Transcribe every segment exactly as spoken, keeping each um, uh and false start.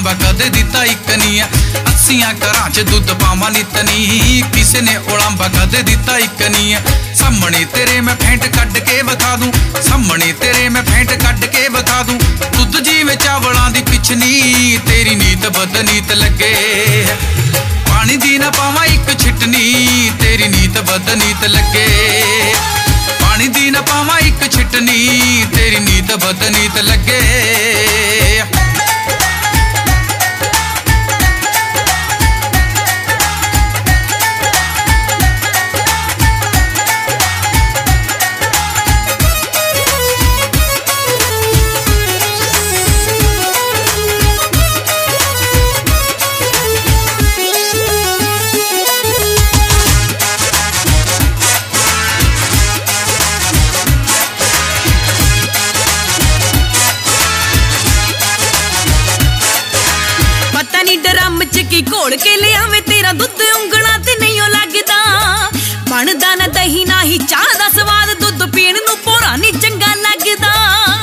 ਉਲਾਂਬਾ ਕਦੇ ਦਿੱਤਾ ਇੱਕ ਨਹੀਂ। ਅੱਸੀਆਂ ਘਰਾਂ 'ਚ ਦੁੱਧ ਪਾਵਾਂ ਨਿੱਤ ਨੀ, ਕਿਸੇ ਨੇ ਉਲਾਂਬਾ ਕਦੇ ਦਿੱਤਾ ਇੱਕ ਨਹੀਂ। ਸਾਹਮਣੇ ਤੇਰੇ ਮੈਂ ਫੈਂਟ ਕੱਢ ਕੇ ਵਿਖਾ ਦੂੰ, ਸਾਹਮਣੇ ਤੇਰੇ ਮੈਂ ਫੈਂਟ ਕੱਢ ਕੇ ਵਿਖਾ ਦੂੰ। ਦੁੱਧ ਜਿਵੇਂ ਚਾਵਲਾਂ ਦੀ ਪਿਛਨੀ, ਤੇਰੀ ਨੀਤ ਬਦਨੀਤ ਲੱਗੇ। ਪਾਣੀ ਦੀ ਨਾ ਪਾਵਾਂ ਇੱਕ ਛਿਟਨੀ, ਤੇਰੀ ਨੀਤ ਬਦਨੀਤ ਲੱਗੇ। ਪਾਣੀ ਦੀ ਨਾ ਪਾਵਾਂ ਇੱਕ ਛਿਟਨੀ, ਤੇਰੀ ਨੀਤ ਬਦਨੀਤ ਲੱਗੇ। ਡਰਮ ਚ ਕੀ ਘੋਲ ਕੇ ਲਿਆਵੇ ਤੇਰਾ ਦੁੱਧ ਉਂਗਲਾਂ ਤੇ ਨਹੀਂ ਲੱਗਦਾ। ਬਣਦਾ ਨਾ ਦਹੀਂ ਨਾ ਹੀ ਚਾਹ ਦਾ ਸਵਾਦ, ਦੁੱਧ ਪੀਣ ਨੂੰ ਭੋਰਾ ਨਹੀਂ ਚੰਗਾ ਲੱਗਦਾ।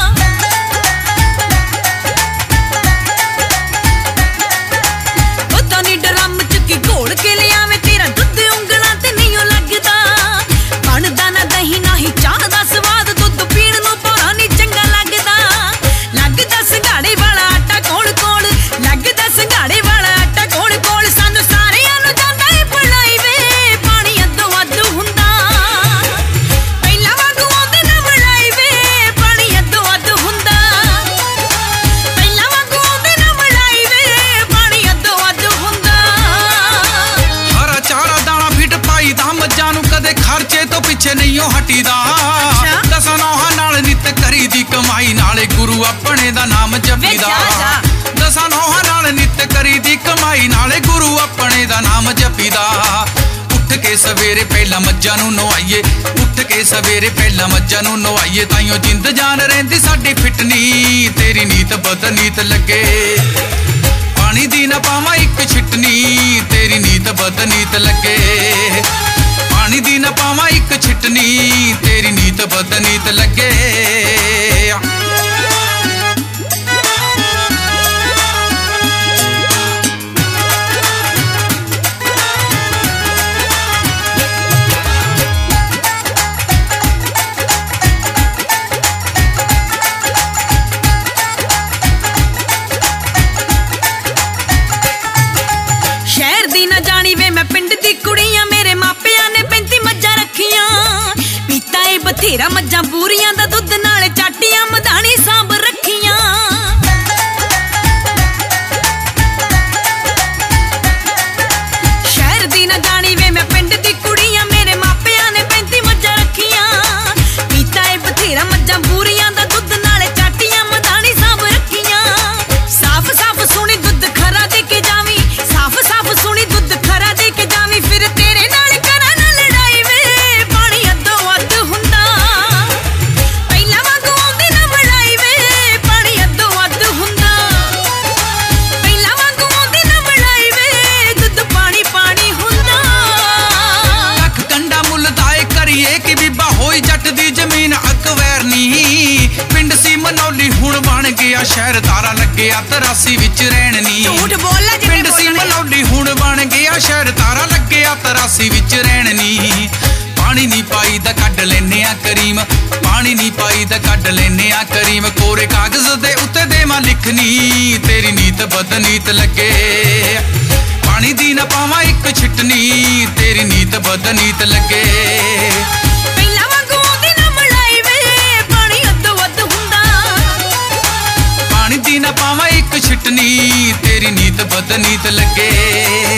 ਪਤਾ ਨੀ ਡਰਮ ਚ ਕੀ ਘੋਲ ਕੇ ਲਿਆਵੇ ਤੇਰਾ ਦੁੱਧ ਉਂਗਲਾਂ ਤੇ ਨਹੀਂ ਲੱਗਦਾ। ਬਣਦਾ ਨਾ ਦਹੀਂ ਨਾ ਹੀ ਚਾਹ ਦਾ ਸਵਾਦ, ਦੁੱਧ ਪੀਣ ਨੂੰ ਭੋਰਾ ਨਹੀਂ ਚੰਗਾ ਲੱਗਦਾ। ਲੱਗਦਾ ਸੰਘਾੜੇ ਵਾਲਾ ਆਟਾ ਕੋਲ ਕੋਲ, ਲੱਗਦਾ ਸੰਘਾੜੇ ਵਾਲਾ ਆਟਾ ਕੋਲ ਕੋਲ। ਸਾਨੂੰ ਸਾਰਿਆਂ ਨੂੰ ਜਾਂਦਾ ਏ ਭੁਲਾਈ ਵੇ, ਪਾਣੀ ਅੱਧੋ ਅੱਧ ਹੁੰਦਾ। ਪਹਿਲਾਂ ਵਾਂਗੂ ਆਉਂਦੇ ਨਾ ਮਲਾਈ ਵੇ, ਪਾਣੀ ਅੱਧੋ ਅੱਧ ਹੁੰਦਾ। ਪਹਿਲਾਂ ਵਾਂਗੂ ਆਉਂਦੇ ਨਾ ਮਲਾਈ ਵੇ, ਪਾਣੀ ਅੱਧੋ ਅੱਧ ਹੁੰਦਾ। ਹਰਾ ਚਾਰਾ ਦਾਣਾ ਫਿੱਟ ਪਾਈ ਦਾ ਮੱਝਾਂ ਨੂੰ, ਕਦੇ ਖਰਚੇ ਤੋਂ ਪਿੱਛੇ ਨਹੀਂ ਉਹ ਹਟੀਦਾ। ਦਸਾਂ ਨੌਹਾਂ ਨਾਲ ਨਿੱਤ ਕਰੀ ਦੀ ਕਮਾਈ, ਨਾਲੇ ਗੁਰੂ ਆਪਣੇ ਦਾ ਨਾਮ ਜਪੀਦਾ। ਦਸਾਂ ਨੌਹਾਂ ਨਾਲ ਨਿੱਤ ਕਰੀ ਦੀ ਕਮਾਈ, ਨਾਲੇ ਗੁਰੂ ਆਪਣੇ ਦਾ ਨਾਮ ਜਪੀਦਾ। ਉੱਠ ਕੇ ਸਵੇਰੇ ਪਹਿਲਾਂ ਮੱਝਾਂ ਨੂੰ ਨਵਾਈਏ, ਉੱਠ ਕੇ ਸਵੇਰੇ ਪਹਿਲਾਂ ਮੱਝਾਂ ਨੂੰ ਨਵਾਈਏ। ਤਾਈਓ ਜਿੰਦ ਜਾਨ ਰਹਿੰਦੀ ਸਾਡੀ ਫਿੱਟਨੀ, ਤੇਰੀ ਨੀਤ ਬਦਨੀਤ ਲੱਗੇ। ਪਾਣੀ ਦੀ ਨਾ ਪਾਵਾਂ ਇੱਕ ਛਿਟਨੀ, ਤੇਰੀ ਨੀਤ ਬਦਨੀਤ ਲੱਗੇ। ਪਾਣੀ ਦੀ ਨਾ ਪਾਵਾਂ ਇੱਕ ਛਿਟਨੀ, ਤੇਰੀ ਨੀਤ ਬਦਨੀਤ ਲੱਗੇ। ਸ਼ਹਿਰ ਦੀ ਨਾ ਜਾਣੀ ਵੇ ਮੈਂ ਪਿੰਡ ਦੀ ਕੁੜੀਆਂ, ਮੇਰੇ ਮਾਪਿਆਂ ਨੇ ਪੈਂਤੀ ਮੱਝਾਂ ਰੱਖੀਆਂ। ਪੀਤਾ ਏ ਬਥੇਰਾ ਮੱਝਾਂ ਪੂਰੀਆਂ ਦਾ ਦੁੱਧ, ਨਾਲੇ ਚਾਟੀਆਂ ਮਧਾਣੀ ਸਾਂਭ ਰੱਖੀਆਂ। ਸ਼ਹਿਰ ਦੀ ਨਾ ਜਾਣੀ ਵੇ ਮੈਂ ਪਿੰਡ ਦੀ ਕੁੜੀਆਂ, ਮੇਰੇ ਮਾਪਿਆਂ ਨੇ ਪੈਂਤੀ ਮੱਝਾਂ ਰੱਖੀਆਂ। ਪੀਤਾ ਏ ਬਥੇਰਾ ਮੱਝਾਂ ਪੂਰੀਆਂ ਦਾ ਦੁੱਧ, ਨਾਲੇ ਚਾਟੀਆਂ ਮਧਾਣੀ ਸਾਂਭ ਰੱਖੀਆਂ। ਸਾਫ਼ ਸਾਫ਼ ਸੁਣੀ ਦੁੱਧ ਖਰਾ ਦੇ ਕੇ ਜਾਵੀਂ, ਸਾਫ਼ ਸਾਫ਼ ਸੁਣੀ ਦੁੱਧ ਖਰਾ ਦੇ ਕੇ ਜਾਵੀਂ। ਫਿਰ ਤੇਰੇ ਨਾਲ ਕਰਾਂ ਨਾ ਲੜਾਈ ਵੇ, ਪਾਣੀ ਅੱਧੋ ਅੱਧ ਹੁੰਦਾ। ਪਹਿਲਾਂ ਵਾਂਗੂ ਆਉਂਦੀ ਨਾ ਮਲਾਈ ਵੇ, ਪਾਣੀ ਅੱਧੋ ਅੱਧ ਹੁੰਦਾ। ਪਹਿਲਾਂ ਵਾਂਗੂ ਆਉਂਦੀ ਨਾ ਮਲਾਈ ਵੇ, ਦੁੱਧ ਪਾਣੀ ਪਾਣੀ ਹੁੰਦਾ। ਲੱਖ ਕੰਡਾ ਮੁੱਲ ਦਾਏ ਕਰੀਏ ਕਿ ਬੀਬਾ ਹੋਈ ਜੱਟ ਦੀ ਜ਼ਮੀਨ ਅਕਵੈਰ ਨੀ। ਪਿੰਡ ਸੀ ਮਨੌਲੀ ਹੁਣ ਬਣ ਗਿਆ ਸ਼ਹਿਰ, ਤਾਰਾ ਲੱਗਿਆ ਤਰਾਸੀ ਵਿੱਚ ਰਹਿਣ ਨੀ। ਝੂਠ ਬੋਲਣਾ ਜਿਵੇਂ ਪਿੰਡ ਸੀ ਮਨੌਲੀ ਹੁਣ ਬਣ ਗਿਆ ਸ਼ਹਿਰ, ਤਾਰਾ ਲੱਗਿਆ ਤਰਾਸੀ ਵਿੱਚ ਰਹਿਣ ਨੀ। ਪਾਣੀ ਨੀ ਪਾਈ ਦਾ ਕੱਢ ਲੈਨੇ ਆ ਕਰੀਮ, ਪਾਣੀ ਨੀ ਪਾਈ ਦਾ ਕੱਢ ਲੈਨੇ ਆ ਕਰੀਮ। ਕੋਰੇ ਕਾਗਜ਼ ਦੇ ਉੱਤੇ ਦੇਵਾਂ ਲਿਖਣੀ, ਤੇਰੀ ਨੀਤ ਬਦਨੀਤ ਲੱਗੇ। ਪਾਣੀ ਦੀ ਨਾ ਪਾਵਾਂ ਇੱਕ ਛਿਟਨੀ, ਤੇਰੀ ਨੀਤ ਬਦਨੀਤ ਲੱਗੇ। ਪਹਿਲਾਂ ਵਾਂਗੂ ਆਉਂਦੀ ਨਾ ਮਲਾਈ ਵੇ, ਪਾਣੀ ਅੱਧੋ ਅੱਧ ਹੁੰਦਾ। ਪਾਣੀ ਦੀ ਨਾ ਪਾਵਾਂ ਇੱਕ ਛਿਟਨੀ, ਤੇਰੀ ਨੀਤ ਬਦਨੀਤ ਲੱਗੇ।